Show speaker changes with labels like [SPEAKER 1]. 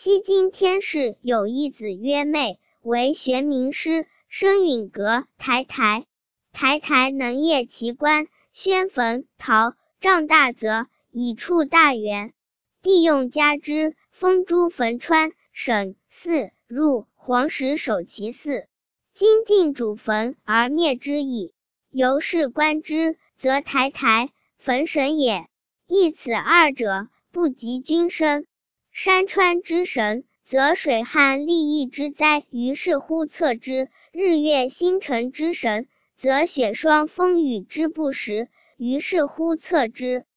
[SPEAKER 1] 西京天氏有一子曰昧，为玄冥师，生允阁台台。台台能业其官，宣坟陶丈大泽，以处大员。帝用加之，封诸汾川省四入黄石守其祀。今晋主汾而灭之矣。由是观之，则台台汾神也。亦此二者，不及君生。山川之神，则水旱利益之灾，于是乎测之；日月星辰之神，则雪霜风雨之不时，于是乎测之。